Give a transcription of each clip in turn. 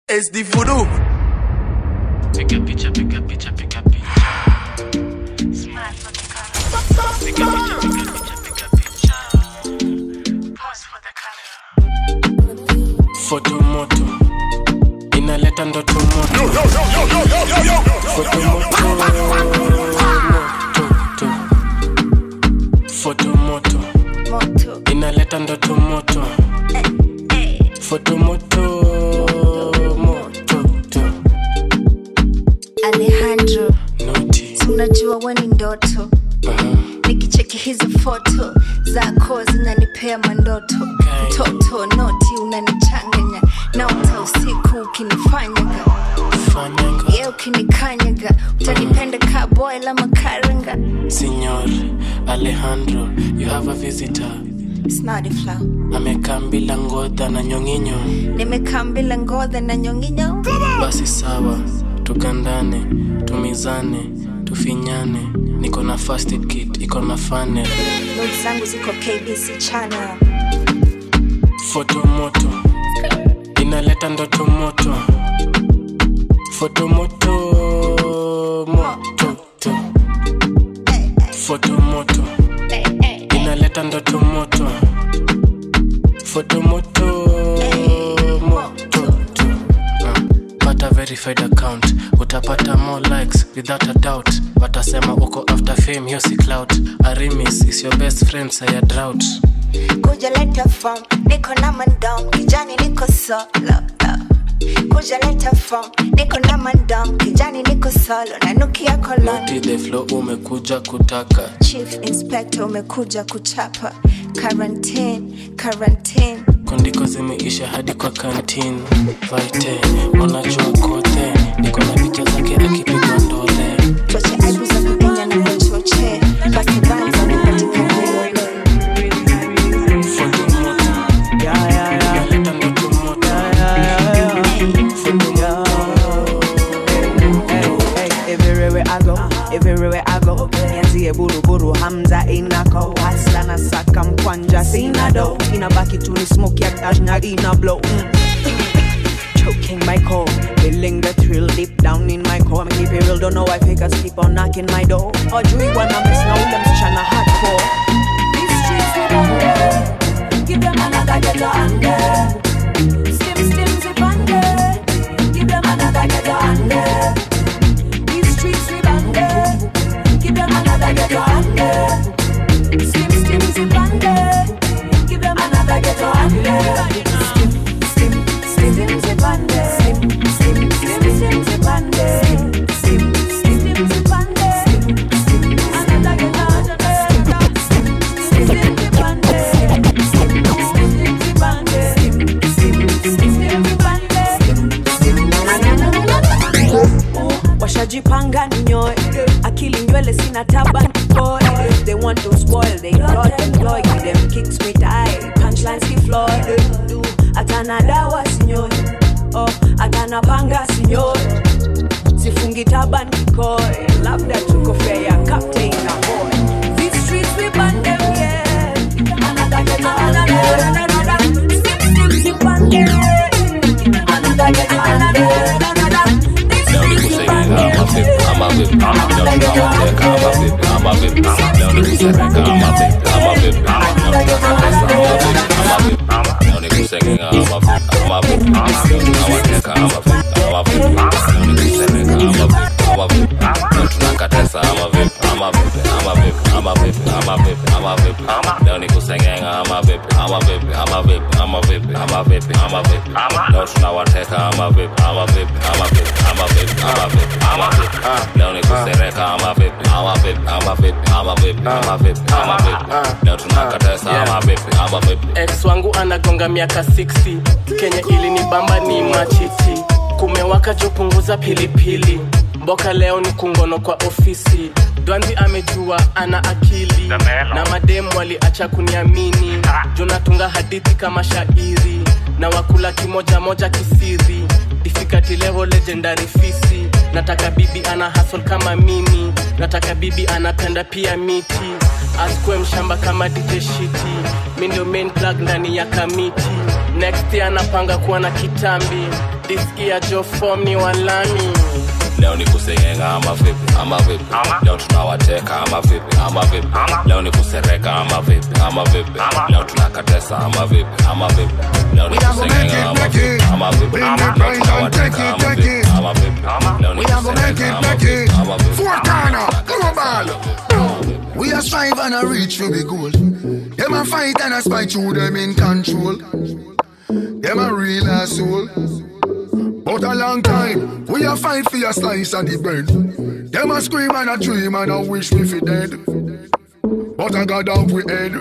Es the voodoo. Piga picha. Smile for the camera. Piga picha. Pose for the camera. Fotomoto inaleta ndoto moto. Fotomoto inaleta ndoto moto. Fotomoto Alejandro Noti. Unajua wani ndoto Nikicheki hizo foto zako zinanipea mandoto. Mtoto noti unanichanganya naota usiku ukinifanyaga ukinikanyaga utanipenda ka boy la makaranga. Signor Alejandro, you have a visitor. Snardy flow. Amekambila ngodha na nyonginyo. Nimekambila ngodha na nyonginyo. Basi sawa, tukandane, tumizane, tufinyane. Niko na first aid kit, iko na funnel. Notes zangu ziko KBC channel. Fotomoto inaleta ndoto moto. Fotomoto moto. Fotomoto inaleta ndoto moto. Fotomoto moto. Pata verified account, utapata more likes without a doubt. Watasema uko after fame, hiyo si clout. Arimis is your best friend, say a drought. Kuja leta form, niko na mandom, kijani niko solo. Kuja leta form, niko na mandom, kijani niko solo. Nanukia koloni. Noti the flow umekuja kutaka. Chief Inspector umekuja kuchapa. Quarantine. Kondiko zimeisha hadi kwa canteen. Vaite, wanajua kote. Niko na picha zake akipigwa ndole. Choche aibu za kudenya na kuchoche. Basi banza nipatika kuole. Fotomoto inaleta ndoto moto. Everywhere I go, yanzie buru Hamza inako. Hasta na saka mkwanja sina do. Inabaki tu ni smoke ya dash na ina blow. Choking my core, feeling the thrill deep down in my core. Me keep it real, don't know why fakers keep on knocking my door. Oh, do you wanna miss now? Them chana hardcore. These streets we bande, give them another ghetto under. Stim zip under, give them another ghetto under. These streets we bande, give them another ghetto under. Stim zip under, give them another ghetto under. Washajipanga ninyoe, akili nywele sina taba boy. They want to spoil, they plot and ploy. Give them kicks me tie, punchlines ki floor. Do atana dawa sinyoe, oh atana panga sinyoe. Sifungi taba nikoi, labda tuko fair ya captain na boy. These streets we burn them, yeah. Another ghetto, another. Sip burn them, another ghetto, another. I'm a VIP, I'm a VIP, I'm a VIP, Ex wangu anagonga miaka 60. Kenya ili ni bamba ni machiti. Kumewaka jo punguza pilipili. Mboka leo ni kungono kwa ofisi. Dwanzi amejua ana akili. Na mademu waliacha kuniamini. Jonatunga hadithi kama shairi. Na wakula kimoja moja kisiri. Difficulty level legendary fisi. Nataka bibi ana hustle kama mimi. Nataka bibi anapenda pia miti. Askwe mshamba kama DJ Shiti. Mimi ndio main plug ndani ya kamiti. Next year anapanga kuwa na kitambi. This year Joe form ni walami. Leo ni kusengenga ama vipi, ama vipi. Leo tunawateka ama vipi, ama vipi. Leo ni kusereka ama vipi, ama vipi. Leo tunakatesa ama vipi, ama vipi. Leo ni kusengenga ama vipi, ama vipi. Leo tunawateka ama vipi, ama vipi. Leo ni kusereka ama vipi, ama vipi. Four corner, global. We are strive and a reach for the goal. Them a fight and a spite through them in control. Them a real asshole. But a long time, we a fight for a slice of the bread. Them a scream and a dream and a wish we fi dead. But I got down we head.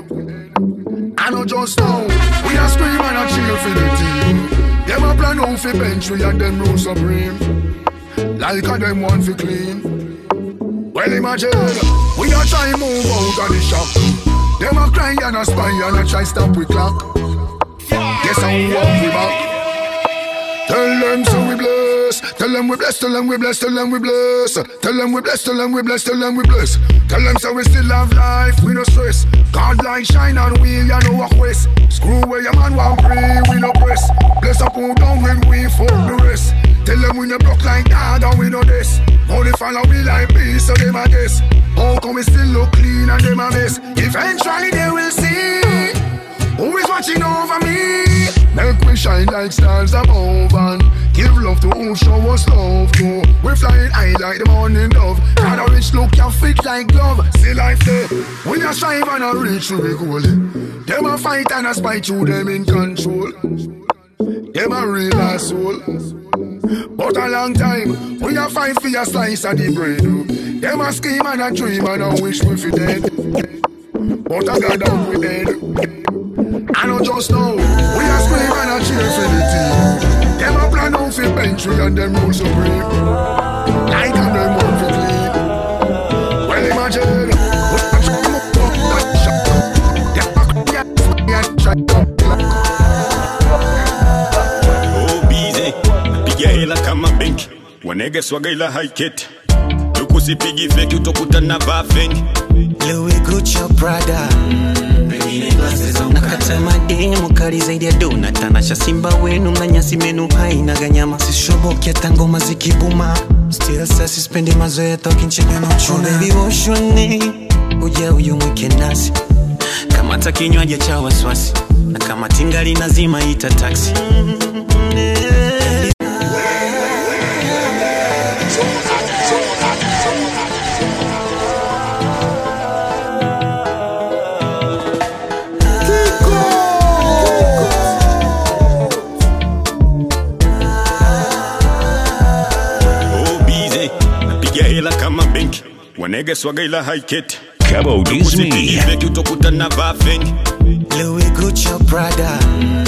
I know just now, we a scream and a cheer for the team. Them a plan out fi bench we and them rule supreme. Like a them want fi clean. Well imagine, we a try move out of the shop. Them a cry and a spy and a try stop we clock. Guess how we walk we back. Tell them so we bless. Tell them we bless, tell them we bless, tell them we bless. Tell them we bless, tell them we bless, tell them we bless. Tell them so we still have life, we no stress. God light shine on we, ya no walk west. Screw where your man want pray, we no press. Bless up who down when we fuck the rest. Tell them we no block like that and we know this. Only follow we like peace, so them a guess. How come we still look clean and them a mess? Eventually they will see who is watching over me. Make we shine like stars above and give love to who show us love to. We flying high like the morning dove. Got a rich look can fit like glove. See life there. We a strive and a reach to the goal. Them a fight and a spite through them in control. Them a real asshole. But a long time, we a fight for a slice of the bread. Them a scheme and a dream and a wish we fi dead. But I got down with head. I know just now, we are scream and a cheer for the team. Them a plan out for bench and them rule supreme. Like and them want for clean. Well imagine, oh busy, piga hela kama benki. Wanege swaga ila haiketi. Ukusipigi feki utokutana vaa fengi. Louis Gucci Prada. Nakata mademu kari zaidi ya dona. Tanasha simba wenu mnanyasi menu haina ganyama. Sishobokia tangoma zikibuma. Still sasi spendi mazoea talking chicken on tuna. Oh baby woshone uja uyu mwike nasi. Kama takinywaji cha waswasi. Na kama tingali nazima ita taxi. Wanege swaga ila haiketi. Cabo Disney. Feki utokutana vaa fengi. Louis Gucci Prada.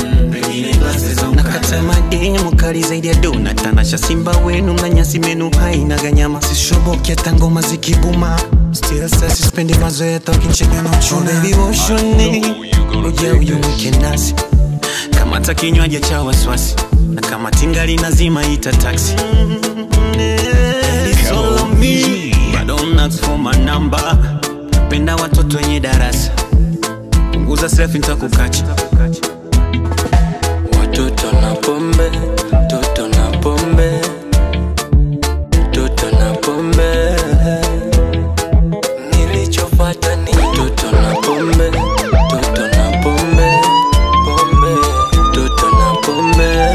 Nakata mademu kari zaidi ya dona. Tanasha simba wenu mnanyasi menu haina ganyama. Sishobokia tangoma zikibuma. Still sasi spendi mazoea talking chicken on tuna. Oh baby woshone uja uyu mwike nasi. Kama takinywaji cha waswasi. Na kama tingali nazima ita taxi. It's all on me. Don't ask for my number. Penda watoto wenye darasa. Punguza selfie nitakukacha. Watoto na pombe, toto na pombe, toto na pombe. Nilichopata ni toto na pombe, toto na pombe, pombe, toto na pombe.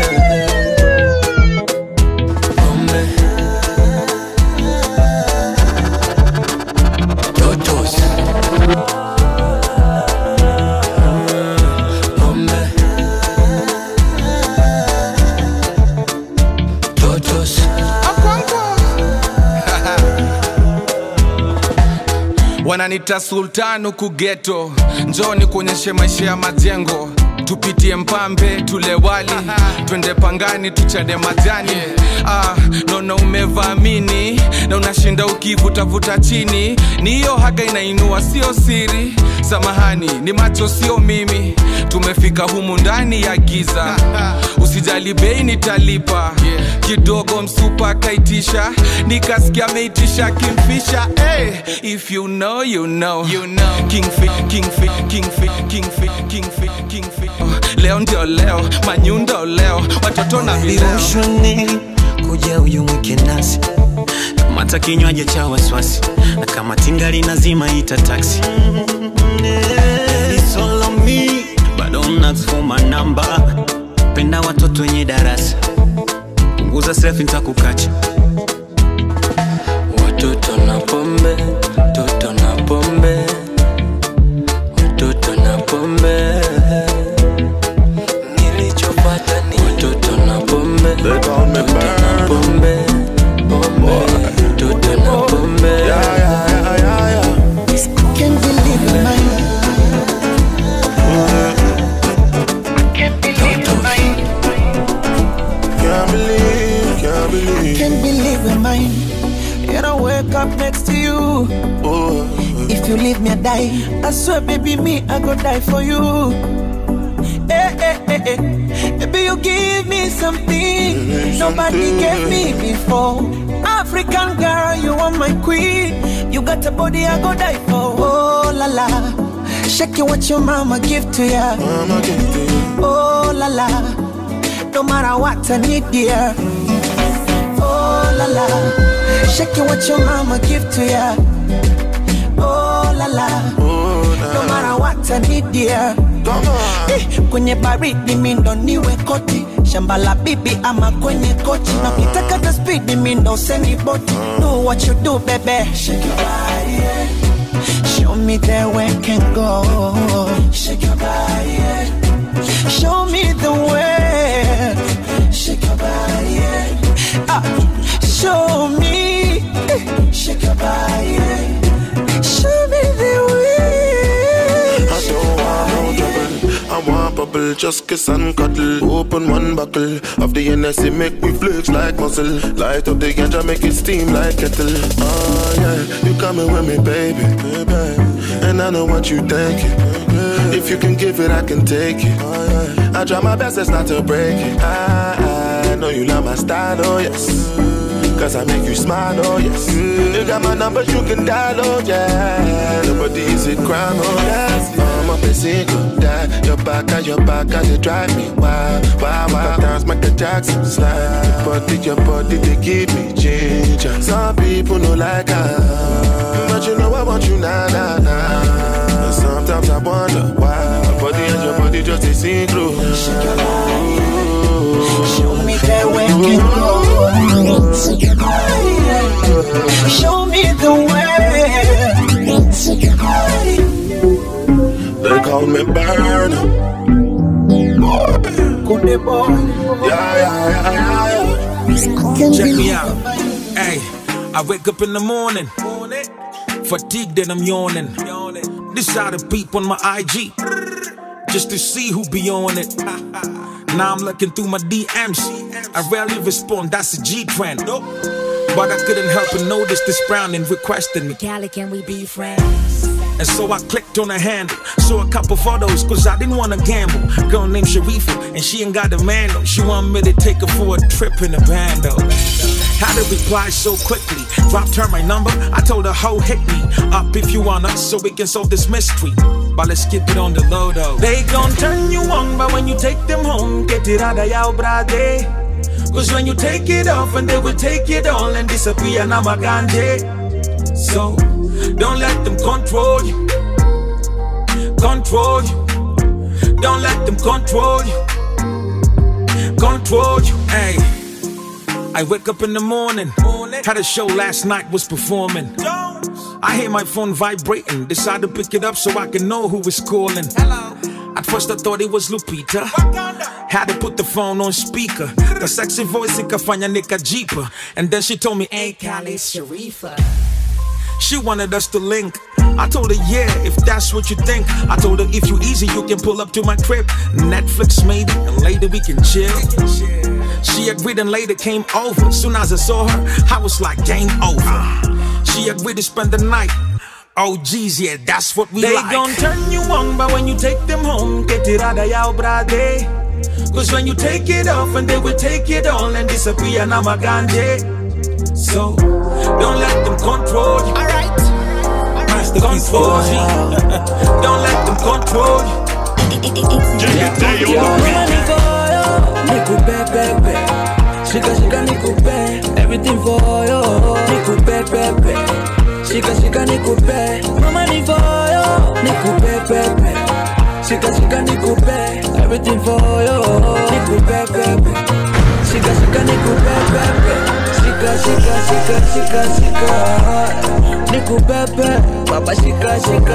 Wananita sultanu kugeto. Njoni kuonyeshe maisha ya majengo. Tupitie mpambe, tule wali. Twende pangani, tuchade majani. Nono umevamini. Na unashinda ukivuta chini. Ni hiyo haga inainua, sio siri. Samahani, ni macho sio mimi. Tumefika humu ndani ya giza. Usijali bei nitalipa. kidogo msupa akaitisha, nikasikia ameitisha Kingfisher. Hey, if you know, you know, you know. Kingfit. Leo ndio leo, manyundo leo, watoto na vileo. Kuja uyu mwike nasi, kamata kinywaji cha waswasi, na kama tingali nazima ita taxi. It's all on me, but don't ask for my number. Penda watoto wenye darasa, punguza selfie nitakukacha. Watoto na pombe, toto na pombe, watoto na pombe. Nilichopata ni watoto na pombe, toto na pombe, toto na pombe. Can't believe it, man. Can't believe it, man. Yet I wake up next to you. If you leave me, I die. I swear, baby, me, I go die for you. Baby, you give me something nobody gave me before. African girl, you are my queen. You got a body I go die for. Oh la la, shake it what your mama give to ya. Oh la la, no matter what I need, dear. Oh la la, shake it what your mama give to ya. Oh la la, no matter what I need, dear. Kwenye baridi mindo niwe koti, shamba la bibi ama kwenye kochi. Na kitaka the speed mindo seni boti. Do what you do, baby. Shake your body, yeah. Show me the way can go. Shake your body, yeah. Show me the way. Shake your body, yeah. Show me. Shake your body, yeah. Show me the way. I don't want no trouble, I want bubble, just kiss and cuddle. Open one buckle of the NSC, make me flex like muscle. Light up the ganja, make it steam like kettle. Oh yeah, you coming with me, baby. And I know what you thinking. If you can give it, I can take it. I try my best, it's not to break it. I know you love my style, oh yes. Cause I make you smile, oh yes. You got my number, you can dial, oh yeah. Nobody is a crime, oh yes. I'm up and single, die. Your back, they drive me wild. Sometimes Michael Jackson slide. Your body, they give me ginger. Some people don't like her, but you know I want you, nah. And sometimes I wonder why my body and your body just a synchro. Show me that way can go. Show me the way. They call me Burner. Good boy. Yeah. Check me out. Hey, I wake up in the morning, fatigued and I'm yawning. This how the peep on my IG, just to see who be on it. Now I'm looking through my DMs. I rarely respond, that's a G trend. But I couldn't help but notice this Browning requesting me. Cali, can we be friends? And so I clicked on her handle, saw a couple photos, cause I didn't wanna gamble. Girl named Sharifa, and she ain't got a man though. She want me to take her for a trip in a van though. How to reply so quickly? Dropped her my number, I told her, ho, hit me up if you wanna, so we can solve this mystery. But let's keep it on the low though. They gon' turn you on, but when you take them home, get it out of your brade. Cause when you take it off, and they will take it all and disappear, now my ganje. So, don't let them control you. Control you. Don't let them control you. Control you, ayy. I wake up in the morning, had a show last night, was performing. I hear my phone vibrating, decide to pick it up so I can know who is calling. At first I thought it was Lupita, had to put the phone on speaker. The sexy voice ikafanya nika jeeper. And then she told me, hey Cali, it's Sharifa. She wanted us to link. I told her, yeah, if that's what you think. I told her, if you easy, you can pull up to my crib. Netflix maybe, and later we can chill. She agreed and later came over. Soon as I saw her, I was like, game over. She agreed to spend the night. Oh geez, yeah, that's what we like. They gon' turn you on, but when you take them home, get it out of your brade. Cause when you take it off and they will take it all and disappear now my ganje. So don't let them control you. Alright. Masterpiece 4G. Don't let them control you. Nikupe, shika nikupe, everything for you. Nikupe, shika nikupe, mama ni for you. Nikupe, shika nikupe, everything for you. Nikupe, shika nikupe, shika. Nikupe, baba shika.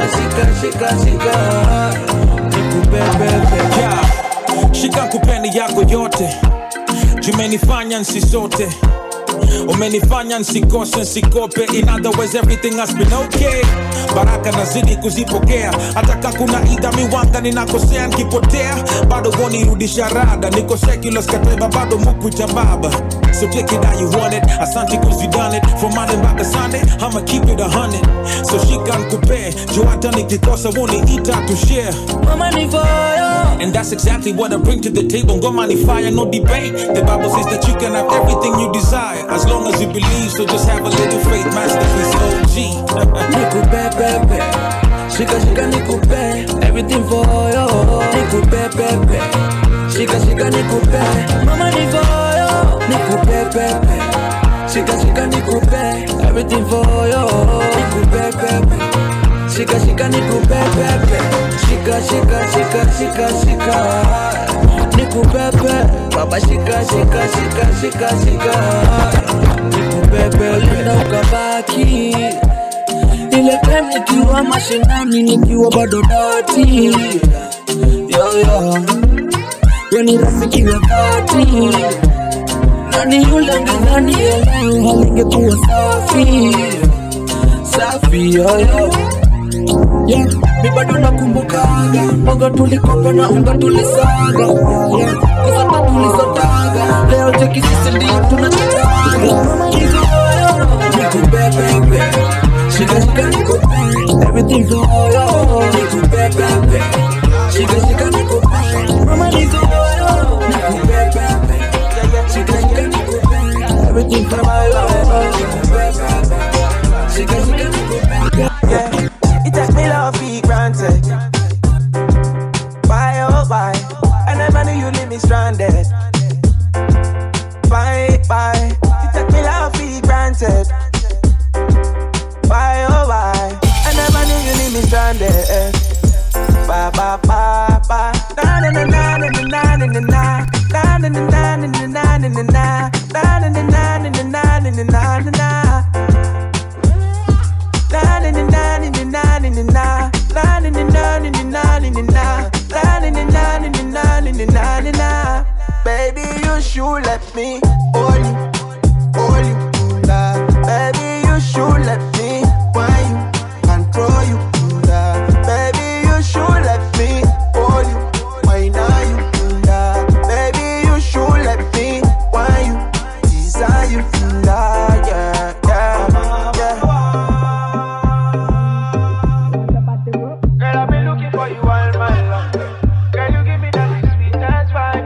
Nikupe, yeah. Shika kupeni yako yote. Jumenifanya nsisote, umenifanya nsikose nsikope. In other words, everything has been okay. Baraka nazidi kuzipokea. Ataka kuna ida miwanga ninakosea nkipotea. Bado wanirudisha rada. Niko secular skateba bado mukuita baba. So take it how you want it. Asante cause you done it. From Monday back to Sunday, I'ma keep it 100. So shika nkupe, jo hata nikikosa woni ita to share. Mama ni fire. And that's exactly what I bring to the table. Ngoma ni fire, no debate. The Bible says that you can have everything you desire as long as you believe, so just have a little faith. Masterpiece OG. Nikupe, shika nikupe, everything for you. Nikupe, shika nikupe, mama ni for you. Nikupe, shika nikupe, everything for you. Nikupe, shika nikupe, shika. Nikupe, baba shika. Nikupe, linda ukabaki. Ile time nikiwa mashinani nikiwa bado dati. Yo, weni rafiki wa dhati. Nani yule ngani ya leo halingekuwa safi, yo. Yeah, mi bado nakumbukaga Mboga tulikopa na unga tulisaga. Yeah, kusapa tulisotaga. Leo cheki sisi ndio tunachitaga. Nikupe, shika nikupe, everything for you. Nikupe, shika nikupe, mama ni for you. Nikupe, shika nikupe, everything for you. Shika nikupe, yeah. It takes me love be granted. Why, oh why? I never knew you leave me stranded. Bye. It takes me love be granted. Why, oh why? I never knew you leave me stranded. Bye. Na na na na na na na na na. Na na na na na na na na na. Na na na na na na na na na. Baby, you should let me hold you, baby, you should let me wine you, control you, baby, you should let me hold you, wine you, baby, you should let me wine you, desire you, yeah. Girl, I've been looking for you all my life. Girl, you give me that sweet dance vibe.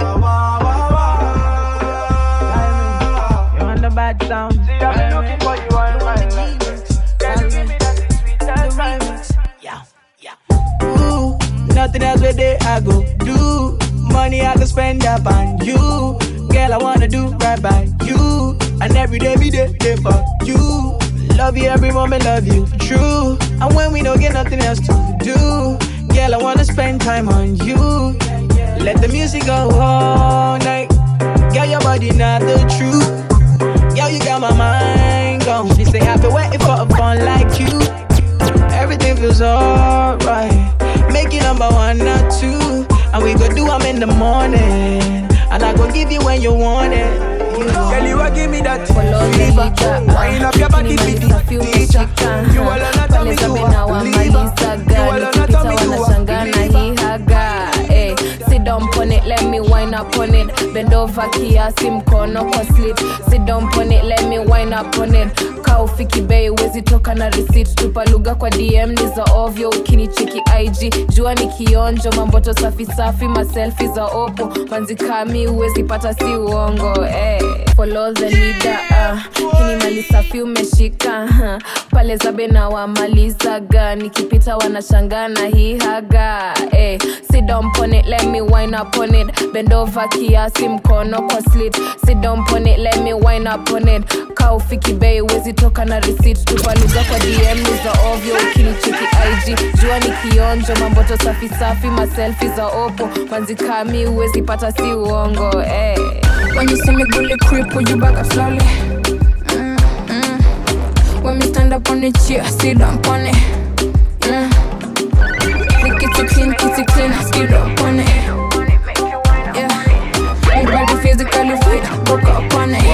You're on the bad sound. See, I've been looking for you all my life. Girl, you give me that sweet dance vibe. Yeah. Ooh, nothing else where day I go do. Money I can spend up on you. Girl, I wanna do right by you. And every day be there for you. Love you every moment, love you true. And when we don't get nothing else to do, girl, I wanna spend time on you. Let the music go all night. Girl, your body not the truth. Girl, you got my mind gone. She say I've been waiting for a fun like you. Everything feels alright. Make you number 1 or 2. And we go do them in the morning. And I go give you when you want it. Girl, you a give me that fever. Wind up your body with the teacher. You all on tell me you a believer. You all on tell me you a believer. Sit down on it, let me wind up on it. Bend over kiasi mkono kwa slit. Sit down on it, let me wind up on it. Kaufiki bei wezi toka na receipt. Tupa lugha kwa DM ni za ovyo. Ukinicheki IG jua ni kionjo. Mamboto safi safi maselfie za opo. Manzi kami uwezi pata si uongo. Follow the leader. Hini mali safi umeshika. Pale zabe na wamalizaga. Nikipita wanashangana hii haga. Sit down on it, let me wind up on it. Bend over kiasi mkono kwa slit. Sit down on it, let me wind up on it. Kaufiki bei wezi toka na receipt. Tupa lugha kwa DM ni za ovyo. Ukinicheki IG jua ni kionjo. Mamboto safi safi maselfie za opo. Manzi kami uwezi pata si uongo. When you see me bully creep, pull you back up slowly. When me stand up on the chair, sit down on it. Kitty clean, skid up on it. Everybody physically fit, broke up on it.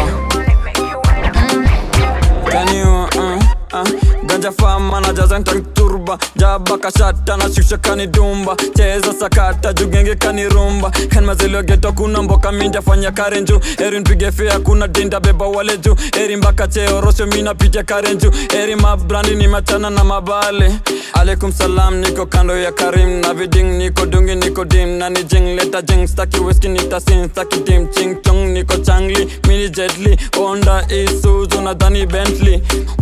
Can you, ganja fama na jaza ntank turba. Jaba kashata na shusha kani dumba. Cheza sakata jugenge kani rumba. Kan mazelo geto kuna mboka minja fanya karenju. Erin pige fea kuna dinda beba wale ju. Erin baka cheo rosho mina pija karenju. Erin mabrandi ni machana na mabale. Alaikum salam niko kando ya Karim. Na viding niko dungi niko dim. Na ni jing leta jing staki whisky nita sin. Staki dim ching chong niko changli. Mini jetli Honda Isuzu na Dani Bentley.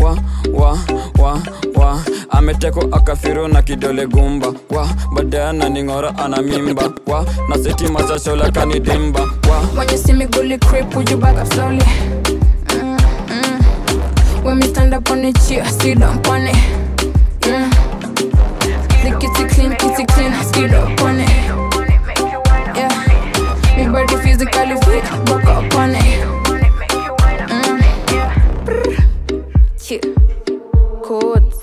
Ameteko akafiru na kidole gumba. Badea na ningora ana mimba. Na seti mazashola kani dimba. When you see me bully creep, pull you back up slowly. When me stand up on the chair, sit down on it. The kitty clean, skid up on it. Me body physically fit, broke up on it. Codes,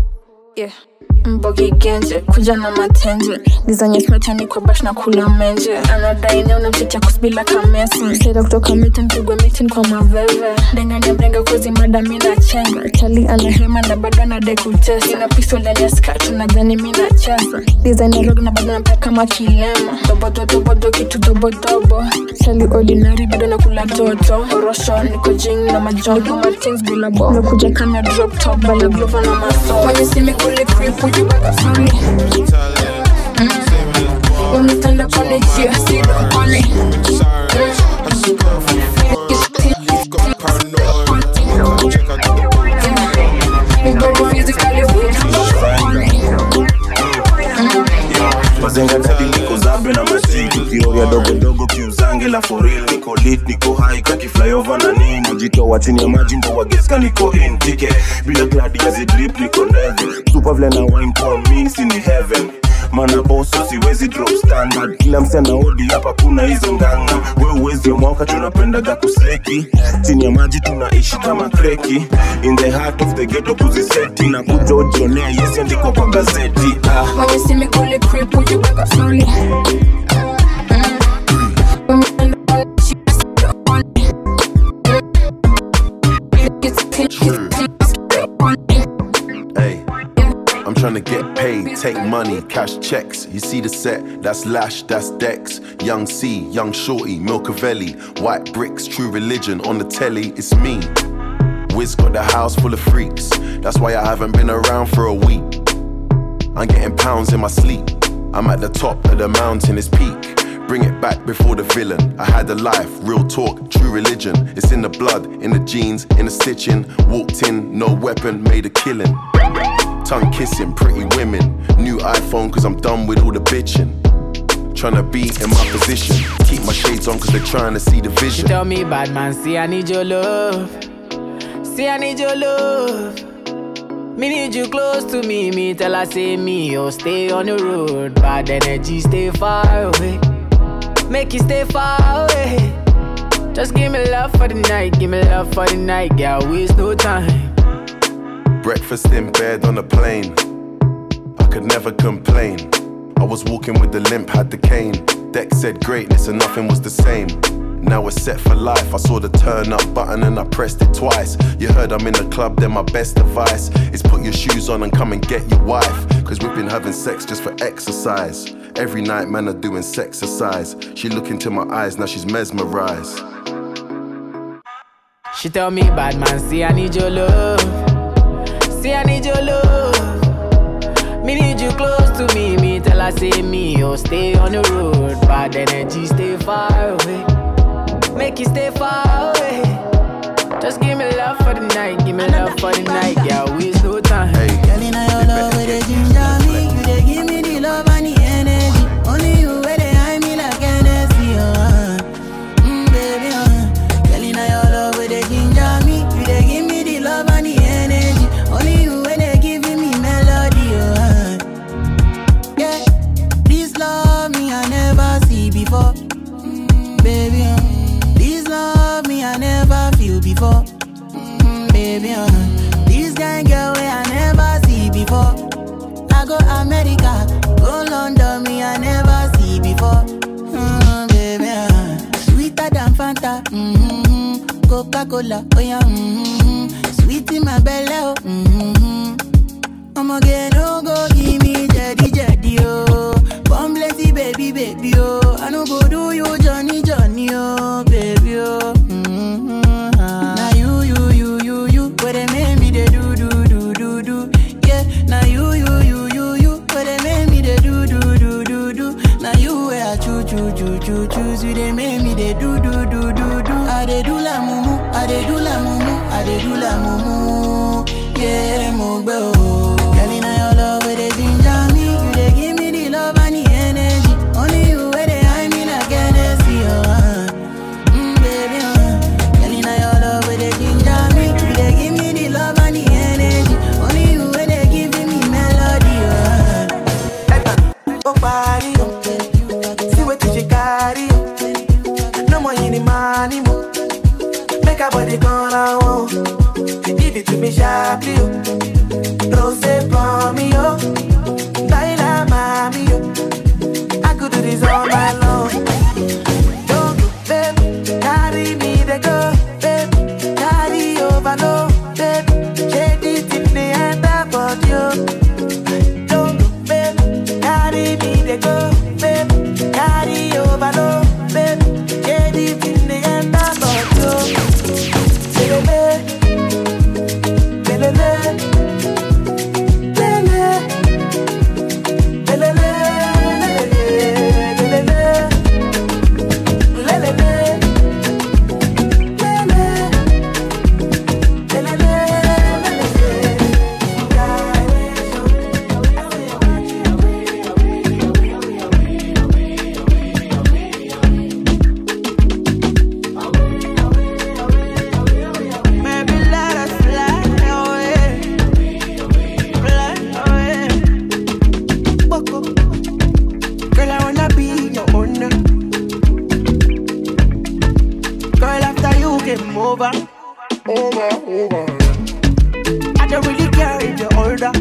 Mbogi genje, kuja na matenje. Dizanye smeta ni kwa bash na kula menje. Anadaine unamtetea kusbila kamesi. Sleda kutoka miti mpigwe miti kwa maveve. Denganya mrenga kuzi madami na chenga. Chali anahema na bado na deku tesa. Ina pistol ya skatu na dhani mina chesa. Designer rogue na bado na peka kama kilema. Dobo kitu dobo. Chali ordinary bado na kula toto. Orosho niko jing na majongo. Niko matings bila bo. Nakuja kama drop top bala glova na maso. When you see me fully creep, put you back up slowly. When we stand up on the chair, sit up on it. Mazenga tadi niko zabe na masiki. Kioria dogo kiuzange la for real. Niko lit, niko high, kaki flyover na nini. Najitoa chini ya maji ndo wageska niko in ticket. Bila gladi ya zidrip niko neve. Super vle na wine for me, sini heaven. Mana bosso siwezi drop standard. Kila msena odi hapa kuna hizo nganga. Wewe uwezi ya mwaka tunapendaga kusleki. Chini ya maji tunaishi kama kreki. In the heart of the ghetto kuziseti. Na kujojionea yesi andiko kwa gazeti. When you see me fully creep, put you back up slowly. When we stand up on the chair, sit up on it. Hey, I'm trying to get paid, take money, cash checks. You see the set, that's Lash, that's Dex. Young C, Young Shorty, Milcavelli. White bricks, True Religion, on the telly, it's me. Wiz got the house full of freaks. That's why I haven't been around for a week. I'm getting pounds in my sleep. I'm at the top of the mountain, it's peak. Bring it back before the villain. I had a life, real talk, true religion. It's in the blood, in the jeans, in the stitching. Walked in, no weapon, made a killing. Tongue kissing, pretty women. New iPhone cause I'm done with all the bitching. Tryna be in my position. Keep my shades on cause they're trying to see the vision. She tell me, bad man, see I need your love. See I need your love. Me need you close to me. Me tell her say me, oh stay on the road. Bad energy, stay far away. Make you stay far away. Just give me love for the night. Give me love for the night. Girl, waste no time. Breakfast in bed on a plane. I could never complain. I was walking with the limp, had the cane. Deck said greatness and nothing was the same. Now we're set for life. I saw the turn up button and I pressed it twice. You heard I'm in the club, then my best advice is put your shoes on and come and get your wife. Cause we've been having sex just for exercise. Every night, man, are doing sexercise. She look into my eyes, now she's mesmerized. She tell me, bad man, see I need your love. See I need your love. Me need you close to me. Me tell her say me, oh stay on the road. Bad energy, stay far away. Make you stay far away. Just give me love for the night. Give me love for the night. Yeah, waste no time. Hey, girl, in your love with the ginger me. You dey give me the love and the energy. Only you where they hide me like Hennessy, baby, Girl, in your love with the ginger me. You dey give me the love and the energy. Only you where they giving me melody, Yeah, this love me I never see before, baby, This love me I never feel before, baby, This kind girl way I never see before. I go America, go London, me I never see before, baby, Sweeter than Fanta, Coca-Cola, oh yeah, Sweet in my belly, oh, I'ma get no go give me jetty, oh. Bomb plenty, baby, baby, oh. I no go do you, Johnny, oh, baby, oh. Now you, where they make me they do. Yeah, now you, where they make me they do. Now you where I choose, you they make me they do. I they do la mumu, I they do la mumu. Yeah, mo bro. Girl, in your love where they ginger me, you they give me the love and the energy. Only you where they hide me like Hennessy, baby, Girl, in your love where they ginger me, you they give me the love and the energy. Only you where they giving me melody, Oh, body, see what you carry. No more any money, make a body gonna want. Give it to me sharply, don't say for me, Laila, mommy, I could do this all night long. Don't go, babe, carry me, they go, babe, carry over, no, babe, shake it in the end about you. Don't go, babe, carry me, they go, babe, carry over, no, babe, shake it in the end about you. Over. I don't really care if you're older.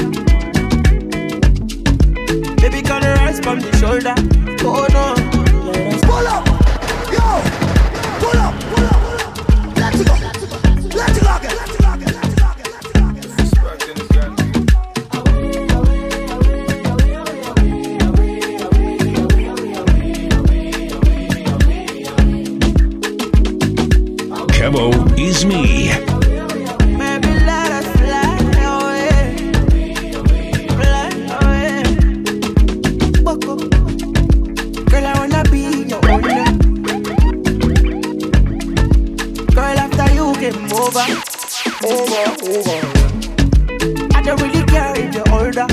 Baby, can rise from the shoulder. Oh no. Pull up, yo. Pull up. Let's go again. Kevo is me. Maybe let us fly away. Boko. Girl, I wanna be your owner. Girl, after you game over. I don't really care if you're older.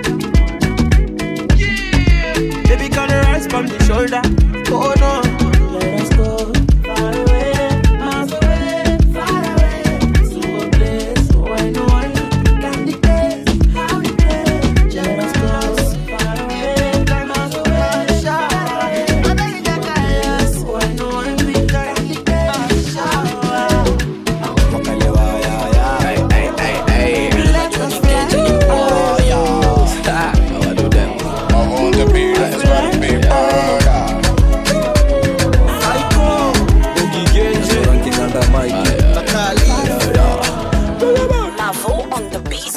Baby, can rise from the shoulder. Oh no. Let us go far away.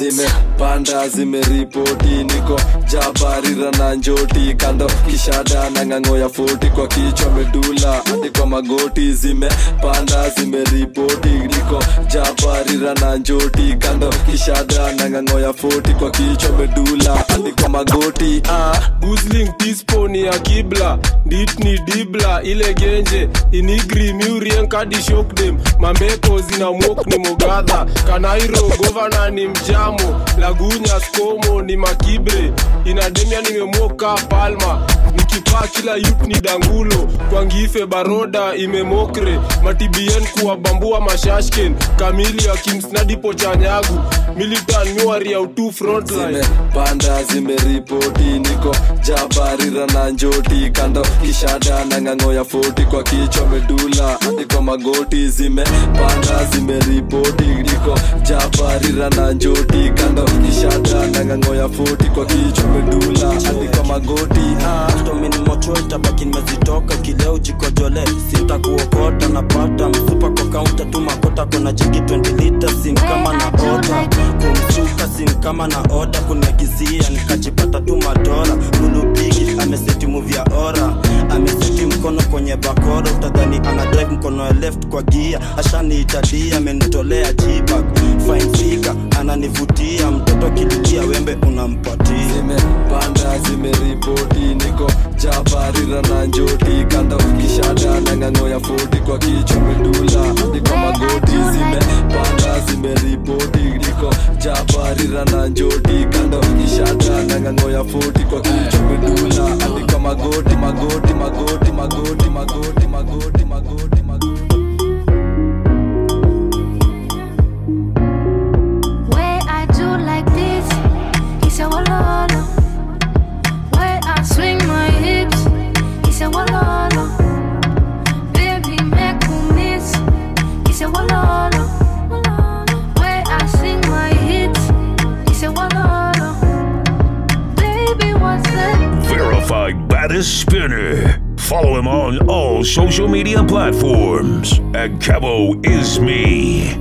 zimepanda zimeripoti niko jabarira na njoti kando kishada na ng'ang'o ya 40 kwa kichwa medula hadi kwa magoti zimepanda zimeripoti niko jabarira na njoti kando kishada na ng'ang'o ya 40 kwa kichwa medula hadi kwa magoti Guzling tisponi ya kibla ditni dibla ile genje inigri murien kadi shock them mambeko zina mwok ni mogadha kanairo governor ni mjamo lagunya skomo ni makibre inademia nimemoka palma nikipaa kila youth ni dangulo kwa ngife baroda imemokre matibien kuwa bambua mashashken kamili ya kimsnadipo chanyagu militan nyuari ya utu frontline panda zimeripoti niko jabarira na njoti kando kishada na ng'ang'o ya 40 kwa kichwa medula hadi kwa magoti zimepanda zimeripoti niko jabarira na njoti kando kishada na ng'ang'o ya 40 kwa kichwa medula hadi kwa magoti Tomini mocho itabaki nimezitoka kileo jikojole sitakuokota napata msupa kwa kaunta tu makota kona jiki 20 liters sim kama na ota kumsuka sim kama na oda kuniagizia nikajipata tu madora mulupigi ameseti movie ya ora ameseti mkono kwenye bakora utadhani ana drive mkono ya left kwa gear ashani itadia amenitolea jibag fine figure ananivutia mtoto kililia wembe unampatia zimepanda zimeripoti niko jabarira na njoti kando kishada na ng'ang'o ya 40 kwa kichwa medula hadi kwa magoti zimepanda zimeripoti niko jabarira na njoti kando kishada na ng'ang'o ya 40 kwa kichwa medula hadi kwa magoti magoti magoti magoti magoti magoti magoti magoti Way I do like this he said walala way I swing my hips he said walala baby make me miss he said walala way I sing my hits he said walala baby what's that Verified baddest spinner. Follow him on all social media platforms at Cabo Is Me.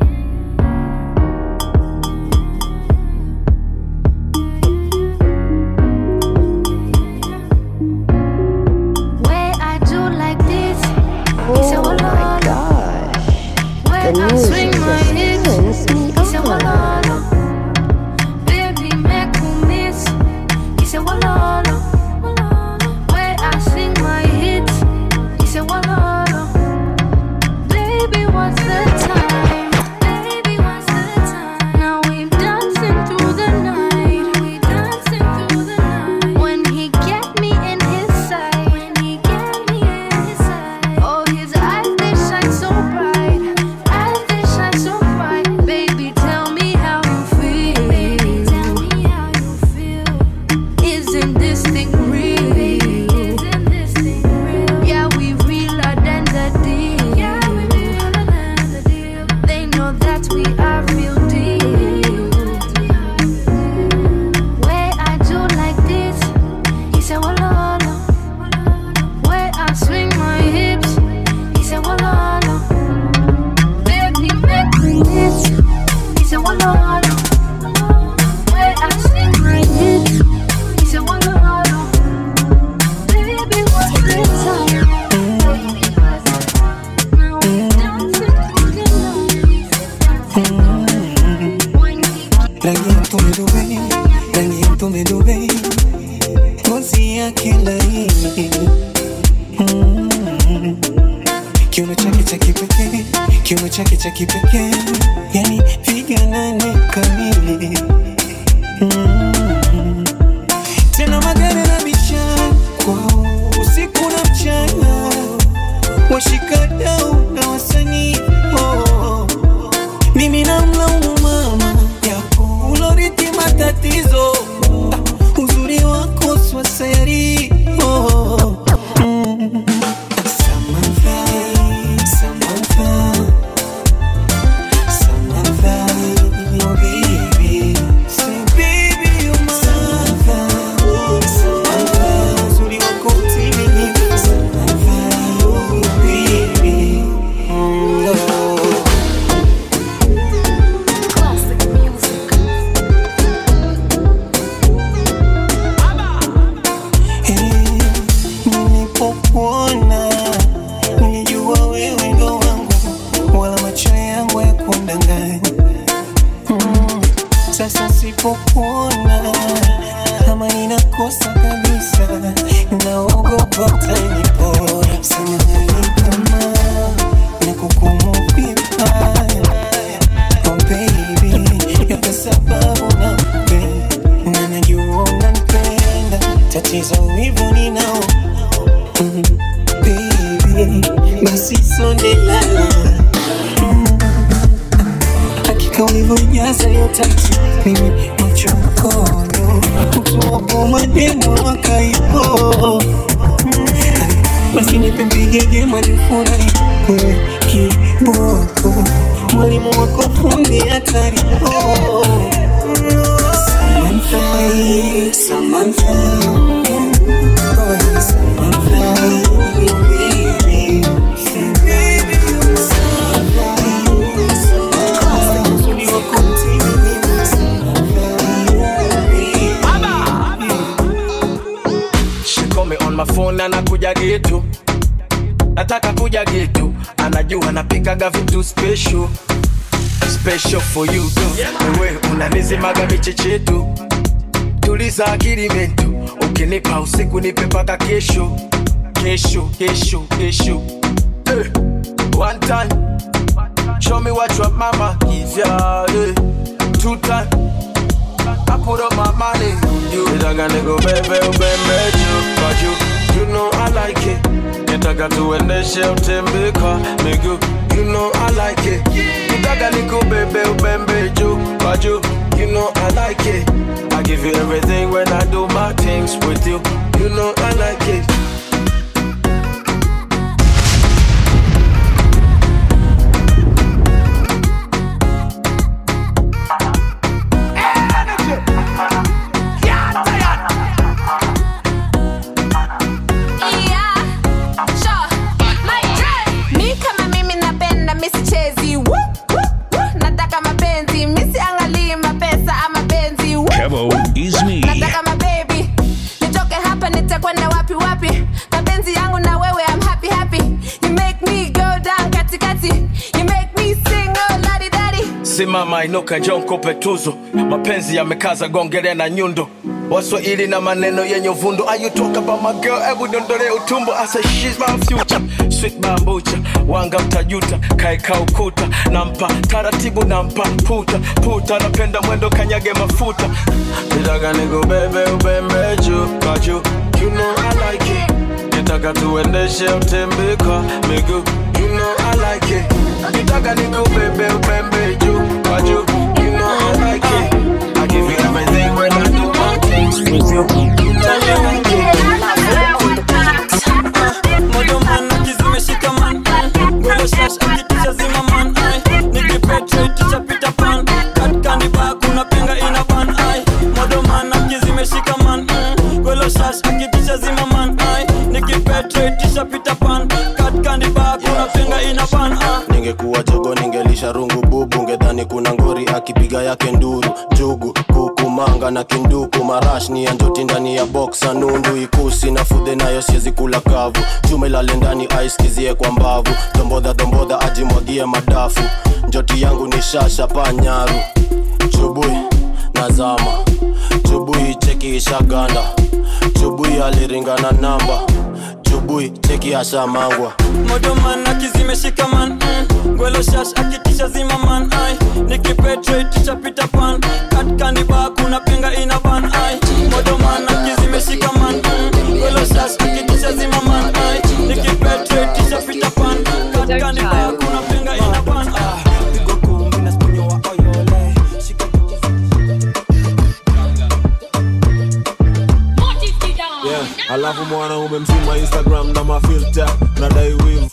way I do like this he said walala way I swing my hips he said walala baby make me miss he said walala way I sing my hits he said walala baby what's the time baby what's the time now we dancing through the night we dancing through the night when he get me in his sight when he get me in his sight oh his eyes they shine so bright eyes they shine so bright baby tell me how you feel baby tell me how you feel isn't this thing real isn't this thing real yeah we realer than the deal yeah we realer than the deal they know that we are real deal way I do like this he said walala way I swing my hips he said walala baby make me miss he said walala way I swing my hips he said walala baby what's the time now we dancing through the Rangi ya tumedube, rangi ya tumedube, ngozi yake laini, kiuno chake cha kipekee, kiuno chake cha kipekee, yani piga nane kamili. Tena magari na bichana kwao usiku na mchana, washikadau na wasanii mimi namlaumu mama yako uloriti matatizo uzuri wako swasayari Samantha, Samantha, Samantha, oh baby, say baby you're my Samantha, Samantha, uzuri wako utimi Samantha, oh baby, oh. kundanganya. Sasa sipokuona kama ninakosa kabisa, naogopa utanipora. Samahani kama nakukumu vibaya, oh baby, yote sababu napenda na najua unanipenda, tatizo hivyo ninao. Baby, basi sonde lala, hakika ulivyojaza yote mimi macho mkono, mtu wapo mademo wakaipo. Basi nipe mpigege manifurahi wewe kiboko, mwalimu wako fundi hatari. Samantha, Samantha, oh Samantha, baby, baby, she call me on my phone and nakuja getu, nataka kuja getu, anajua napikaga vitu special, special for you too. Wewe unanizimaga michechetu, tuliza akili mentu, ukinipa usiku nipe paka kesho, kesho, kesho, kesho. One time, show me what your mama gives ya. 2 times, I put up my money. You nitaka niko bebe ubembe juu, but you know I like it. Nitaka tuendeshe utembeka miguu, you know I like it. Nitaka niko bebe ubembe juu, but you know I like it. I give you everything when I do my things with you, you know I like it. Kevo is me. Nataka mababy, nitoke hapa nitakwenda wapi wapi. Mapenzi yangu na wewe, I'm happy happy. You make me go down katikati, you make me sing oh ladi dadi. Simama inuka njoo nikupe tuzo, mapenzi yamekaza gongele na nyundo. Waswahili na maneno yenye uvundo. Are you talk about my girl? Ebu dondole utumbo. I say she's my future, sweet bambucha. Wanga mtajuta, kaeka ukuta. Nampa taratibu, nampa puta. Puta napenda mwendo kanyage mafuta. Nitaka niko bebe ubembe juu, but you know I like it. Nitaka tuendeshe utembeka miguu, you know I like it. Nitaka niko bebe ubembe juu, but you know I like it. I give you everything when I do my things with you. Moyo man akizimeshika man, gwelo shash akitisha zima man. Nikipetre tisha pita pan, katikani ba kuna pinga ina ban. Moyo man akizimeshika man, gwelo shash akitisha zima man. Nikipetre tisha pita pan, katikani ba kuna pinga ina ban. Ningekuwa jogo ningelisha rungu bubu, ngedhani kuna ngori akipiga yake nduru. Jugu, kuku, manga na kinduku, marash ni ya njoti ndani ya boxa. Nundu ikusi na fude nayo siezi kula kavu, chuma ilale ndani ice kizie kwa mbavu. Dombodha ajimwagie madafu, njoti yangu ni shasha panyaru. Chubui nazama, chubui cheki ishaganda, chubui aliringana namba, chubui cheki asha mangwa. Modo man akizimeshika man, gwelo shash akitisha zima man. Nikipetre tisha pita pan, katikani ba kuna pinga ina ban. Modo man akizimeshika man, gwelo shash akitisha zima man. Nikipetre tisha pita pan, katikani ba kuna pinga ina ban. Pigo kumbi na sponyo wa oyole, shika yeah. Alafu mwanaume mzima Instagram na mafilter, nadai wivu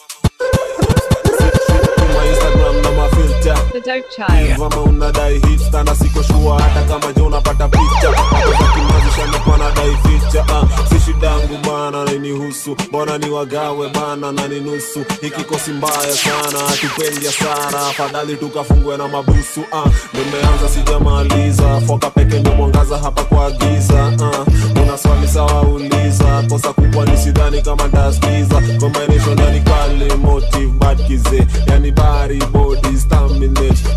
Instagram na mafilter. The Dope Child. Mama unadai hits na siko shua hata kama je unapata picha. Kwa kimazisha na nadai feature. Si shidangu bana na nihusu, mbona ni wagawe bana na ni nusu. Hiki kosi mbaya sana, tupendia sana, afadhali tukafungwe na mabusu. Nimeanza sijamaliza, foka peke ndio mwangaza hapa kwa giza. Una swali sawa uliza, kosa kubwa ni sidhani kama ndaskiza. Combination yani kali motive bad kize, yani body body stamina,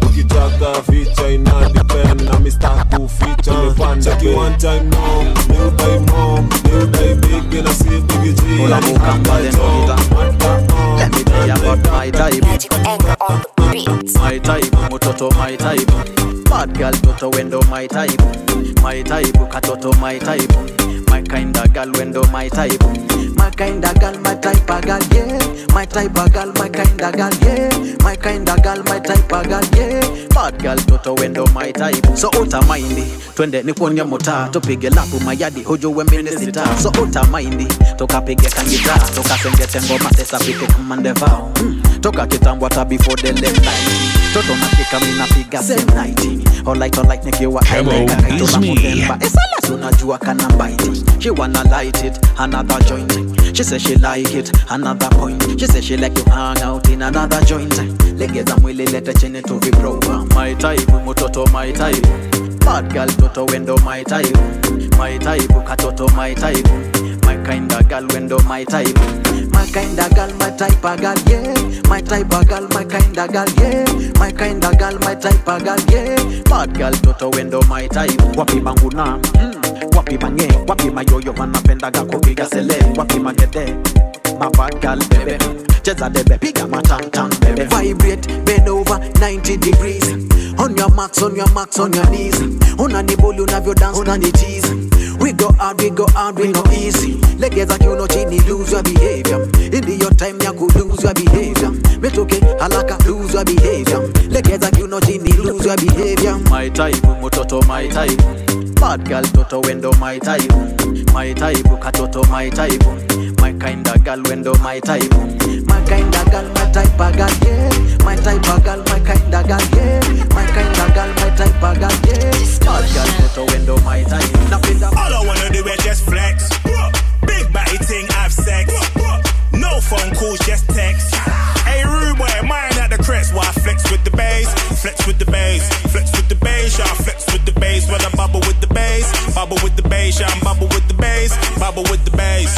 picture in all the pen. And me start to feature me pan the bed. One time now, new by mom, new by big, then I see Biggie G. Let me tell you about my type. My type, Mototo, my type. Bad girl, Toto, window, my type. My type, Katoto, my type. My kinda girl, window, my type. My kinda girl, my type of girl, yeah. My type of girl, my kinda girl, yeah. My kinda girl, my type of girl, yeah. Bad girl, Toto, window, my type. So uta mindy, twende nikuonye mota. Tupige lapu mayadi, hojo wembene sita. So uta mindy, toka pige kangita. Toka sengete ngoma tesa pike kumandevao. Toka kitambwata before the late night. Toto nakika mina piga same night. Alright, nikiwa Hello, it's me. Esala tunajua kana bite. She wanna light it, another joint. She says she like it, another point. She says she like to hang out in another joint. Legeza mwili lete chini to be bro. My type, Mototo, my type. Bad girl, Toto, window, my type. My type, Katoto, my type. My kinda girl, window, my type. My kinda girl, my type of girl, yeah. My type of girl, my kinda girl, yeah. My kinda girl, my type of girl, yeah. Bad girl, Toto, window, my type. Wapi banguna, wapi manye, wapi mayoyo, wanapendaga kupiga sele. Wapi magede, my bad girl, baby. Cheza debe, piga matantan, baby. Vibrate, bend over 90 degrees. On your marks, on your marks, on your knees. Unanibuli unavyo dance, unanitease. We go hard, we no easy. Legeza kiuno chini, lose your behavior. In your time ya ku lose your behavior. Metoke halaka, lose your behavior. Legeza kiuno chini, lose your behavior. My type, Mototo, my type. Bad girl, Toto, window, my type. My type, Katoto, my type. My kinda girl, window, my type. My kinda girl, my type of girl, yeah. My type of girl, my kinda girl, yeah. My kinda girl, my type of girl, yeah. Bad girl, Toto, window, my type. All I wanna do is just flex. Big body thing, have sex. No phone calls, just text. Hey, rude boy, mine at the crest. Why flex with the bass? Flex with the bass. Flex with the bass, yeah. Flex with the bass. When I bubble with the bass. Bubble with the bass, yeah. Bubble with the bass. Bubble with the bass.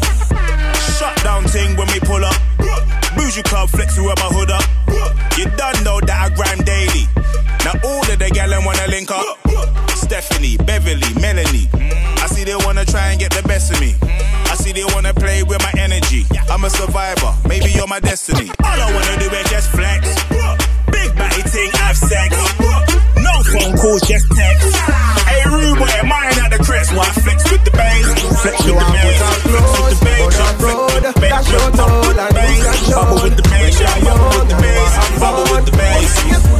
Shut down thing when we pull up. Bougie club, flex with my hood up. You done know that I grind daily. Now all of the gallon wanna link up. Stephanie, Beverly, Melanie. I see they wanna try and get the best of me. I see they wanna play with my energy. I'm a survivor, maybe you're my destiny. All I wanna do is just flex. Big body thing, have sex. No phone calls, just text. Hey, rude boy, mine at the crest. Why flex with the bass? Flex with the bass. Flex with the bass. Flex with the bass. Bubble with the bass. Bubble with the bass. Bubble with the bass.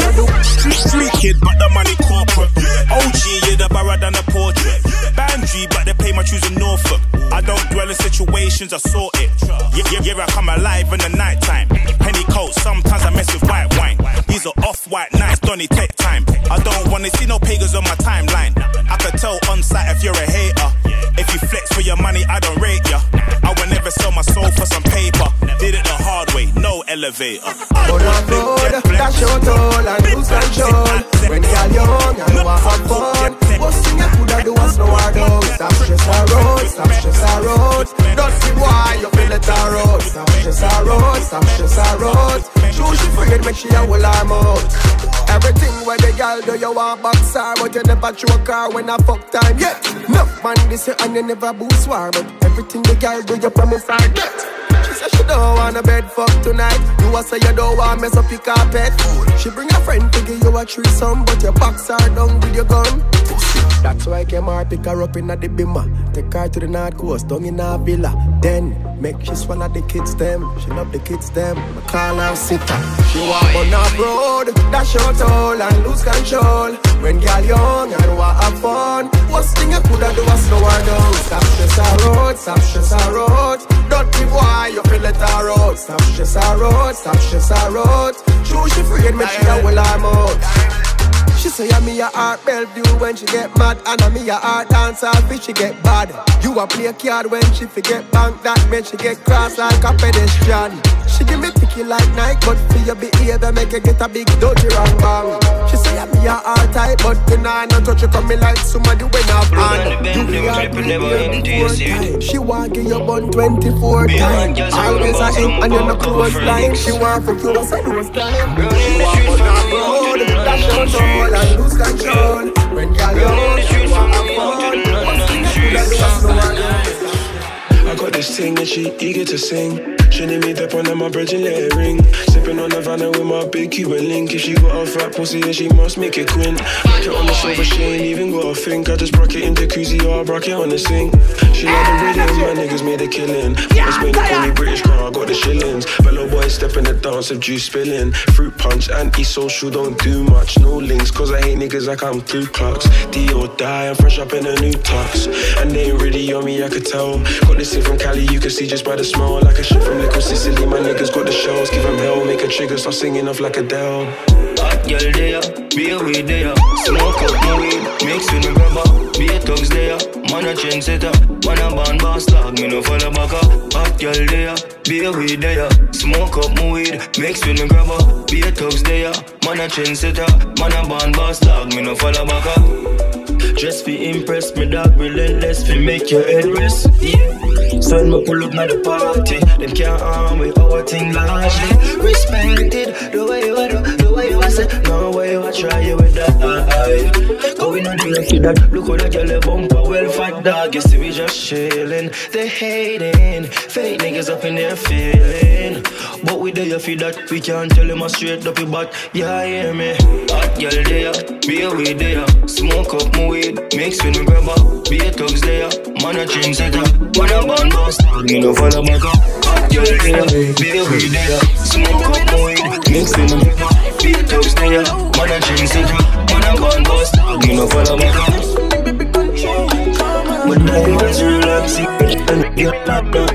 Street kid, but the money corporate. OG, you're the barra than a portrait. Bandry, but they pay my shoes in Norfolk. I don't dwell in situations, I sort it. Yeah, I come alive in the night time. Penny coat, sometimes I mess with white wine. These are off-white nights, Donny, take time. I don't wanna see no pagans on my timeline. I could tell on sight if you're a hater. If you flex for your money, I don't rate ya. I would never sell my soul for some paper. Did it the hard way, no elevator. On a road, dash your toll and lose control. When you're young and you want have fun, most thing you coulda do was slow her down. Stop stress her road, stop stress her road. Don't see why you feel it her road. Stop stress her road, stop stress her road. True she forget make she a hold her mouth. Everything where the girl do you want box her, but you never choke her when I fuck time. Yeah, no man this you and you never boost war, but everything the girl do you promise her get. She said she don't want a bed fuck tonight. You a say you don't want mess up your carpet. She bring a friend to give you a threesome, but your box her down with your gun. That's why I came her, pick her up in the bimmer. Take her to the North Coast, down in a villa. Then make she swallow the kids them. She love the kids them. I call her sitter. She walk on a road, dash your toll and lose control. When girl young and want have fun, worst thing you coulda do was slow her down. Stop stress her road, stop stress her road. Dirty boy, you feel it her road. Stop stress her road, stop stress her road. True she afraid me she a will her mouth. She say I'm me a heart Bellevue when she get mad, and I'm me a heart dancer if she get bad. You a play card when she forget bank, that when she get cross like a pedestrian. She give me picky like Nike, but for your behavior make you get a big dirty wrong bang. She say I'm me a heart type, but you know no touch you come me like somebody when I've hand. You be a time. She want give your bun 24 times. Always a end and you no close line. She want for you a say those time. She want for that road, dash your soul and thing and she eager to sing. She need me dip on my bridge and let it ring. Sipping on Havana with my big Cuban link. If she got a fat pussy then she must make it quint. Rock it on the sofa, she ain't even got a think. I just broke it in jacuzzi or I broke it on the sink. She like the rhythm, my niggas made a killing. First made it call me British car, I got the shillings. Fellow boys step in the dance of juice spilling. Fruit punch, anti-social, don't do much. No links, cause I hate niggas like I'm Ku Klux. D or die, I'm fresh up in a new tux. And they ain't really on me, I could tell. Got this thing from Cali, you can see just by the smell. Like a shit from Little Sicily, my niggas got the shells. Give them hell, make a trigger, start singing off like Adele. Hot girl there, be a weed there. Smoke up my weed, mix with me grabber. Be a thugs there, man a trendsetter. Man a band boss dog, me no follow back up. Hot girl there, be a weed there. Smoke up my weed, mix with me grabber. Be a thugs there, man a trendsetter. Man a band boss dog, me no follow back up. Just fi impress me dog, relentless fi make your head rest. So when me pull up na the party, them can't harm with our thing largely. Respected, the way you do, the way you say, no way you try you with that. Going on the left with that, look how that girl bumper, well fat dog. You see we just chillin', they hating, fake niggas up in their feeling. But we there you feel that, we can't tell them a straight up your butt. Yeah, hear me, hot girl there, be a weed there, smoke up my weed, mix with me grabber, be a thugs there, man a trendsetter, man a band boss, me no follow back up. Hot girl there, be a weed there, smoke up my weed, mix with me grabber, be a thugs there, man a trendsetter, man a band boss, me no follow back up. But now you was relaxing and you're not done.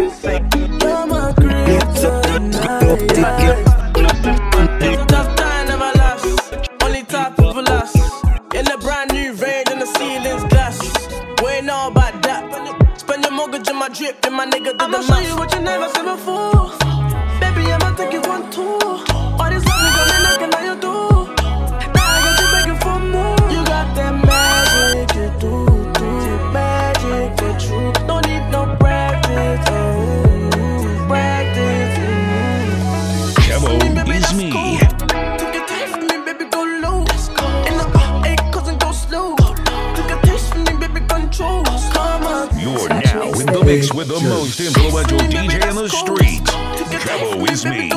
Tough time never last, only top people last. In a brand new range and the ceiling's glass. We ain't know about that. Spend your mortgage in my drip, then my nigga did the math. I'ma show you what you never seen before. Baby, I'ma take you on tour. All this love is gonna knock on your door. Now I got you begging for more. You got that magic, you do magic, for true. Don't need no practice, practice. Kevo is me. You're now in the mix with the most influential DJ in the streets. Kevo is me.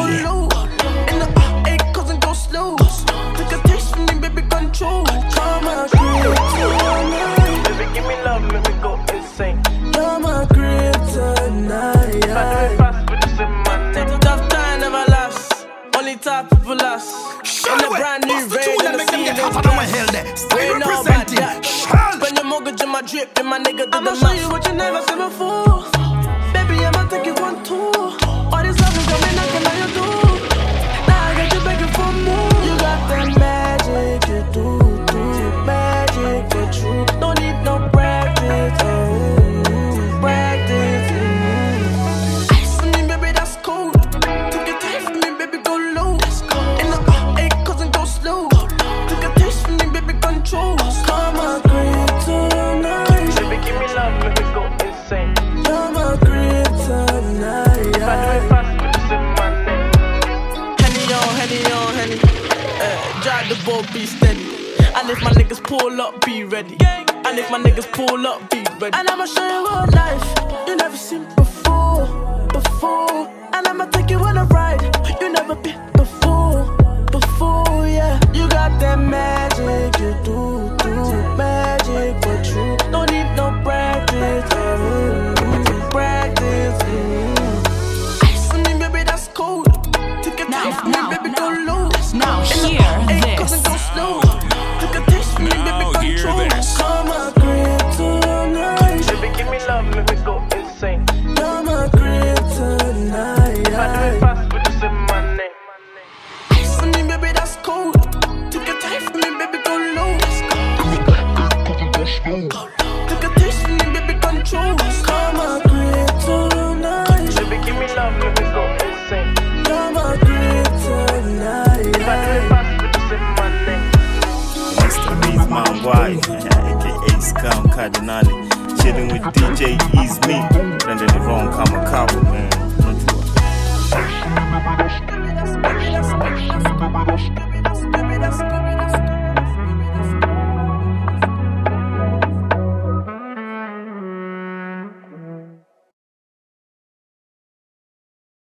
Baby, give me love, make me go insane. You're my kryptonite. If I do it fast, put this in my name. Tough time never last, only top people last. In a brand new range and the ceiling's glass. We ain't know about that. Spend your mortgage in my drip, then my nigga did the math. I'ma show you what you never seen before. Baby, I'ma take you on tour. All this love is gonna knock on your door. Now I got you begging for more. You got that magic, you do magic, for true. Don't need no practice, practice. Ice on me, baby, that's cold. Take your time from me, baby, go low. In the A, cousin, go slow. Take a taste from me, baby, control. Come on, kryptonite. Baby, give me love, make me go insane. You're my kryptonite. If I do it fast, put this in my name. Henny on, Henny on, Henny. Drive the boat, be steady. And if my niggas pull up, be ready. And if my niggas pull up, be ready. And I'ma show you what life you never seen before. And I'ma take you on a ride you never been before, yeah. You got that magic, you do magic, for true. Don't need no practice, practice. Ice on me, baby, that's cold. Take it off me, baby, go low. Now hear this. Go slow. Take a taste from me, baby, control. Come on, kryptonite. Baby, give me love, make me go insane. You're my kryptonite. If I do it fast, put this in my name. Ice on me, baby, that's cold. Take a time from me, baby, go low. Take a taste from me, baby, control. Come on, kryptonite. Baby, give me love, make me go insane. You're my kryptonite. If I do it fast, put this in my name. Mr. Beast Man Why, aka Scam Cardinale. Chilling with DJ Is Me. Then the wrong Kamakawa, man.